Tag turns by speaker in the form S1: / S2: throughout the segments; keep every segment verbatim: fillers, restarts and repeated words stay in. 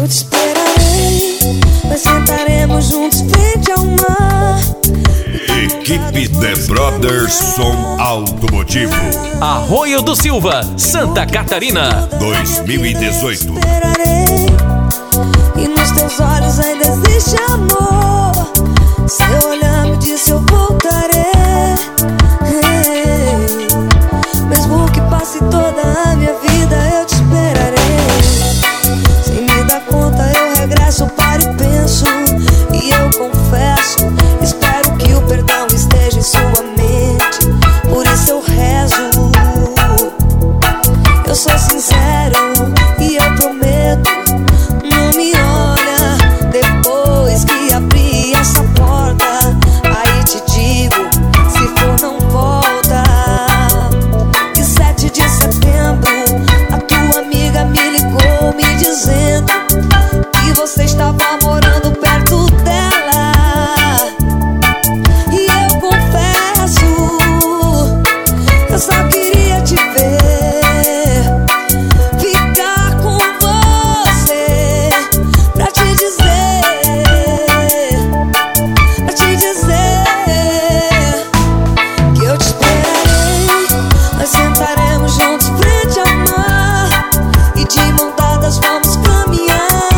S1: Eu te esperarei, nós sentaremos juntos frente ao mar.
S2: Equipe The Brothers Som Automotivo,
S3: Arroio do Silva, Santa Catarina,
S2: dois mil e dezoito.
S1: Esperarei, e nos teus olhos ainda existe amor. Seu olhar me disse eu voltarei. Mesmo que passe toda a minha vida, eu te esperarei. Sem me dar conta eu regresso, paro e penso. E eu confesso, espero que o perdão esteja em sua mente. Por isso eu rezo. Eu sou sincero e eu prometo, não me olha depois que abrir essa porta. Aí te digo, se for não volta. E sete de setembro, a tua amiga me ligou me dizendo que você estava morando perto dela. E eu confesso, eu só queria te ver, ficar com você, pra te dizer, pra te dizer que eu te esperarei. Nós sentaremos juntos frente ao mar e de mão dadas vamos caminhar.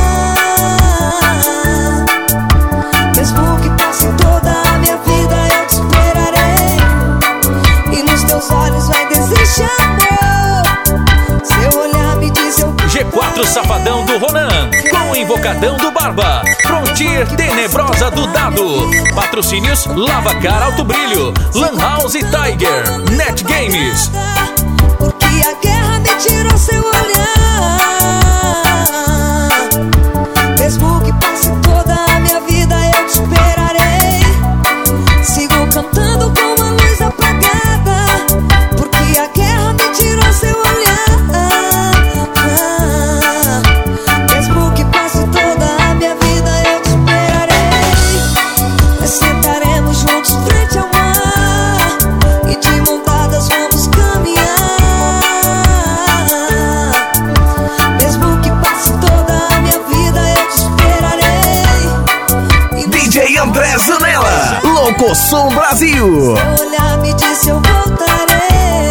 S1: Mesmo que passe toda a minha vida, eu te esperarei. E nos teus olhos ainda existe amor. Seu olhar me diz eu
S3: G quatro Safadão do Ronan, com o Invocadão do Barba, Frontier Tenebrosa do Dado, patrocínios Lavacar Alto Brilho, Lan House Tiger, Net Games.
S1: porque a guerra me tirou seu olhar. Mesmo que passe toda a minha vida, eu te esperarei. Sigo cantando com a luz apagada, porque a guerra me tirou seu olhar. Mesmo que passe toda a minha vida, eu te esperarei. Nós sentaremos juntos frente ao mar e de mão dadas vamos caminhar. Mesmo que passe toda a minha vida, eu te esperarei. E
S4: D J André Zanella, Louco Som Brasil.
S1: seu olhar me disse eu voltarei.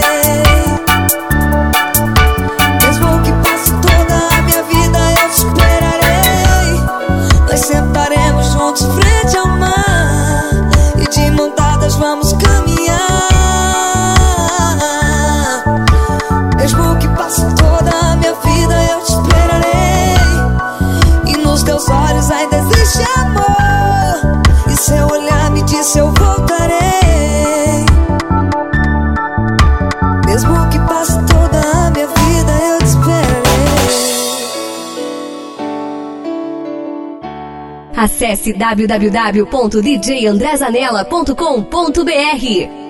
S1: Mesmo que passe toda a minha vida, eu te esperarei. Nós sentaremos juntos frente ao mar e de mão dadas vamos caminhar. Mesmo que passe toda a minha vida, eu te esperarei. E nos teus olhos ainda existe amor. E seu olhar me disse eu voltarei. Mesmo que passe toda a minha vida, eu te esperarei.
S5: Acesse w w w ponto d j andré zanella ponto com ponto b r.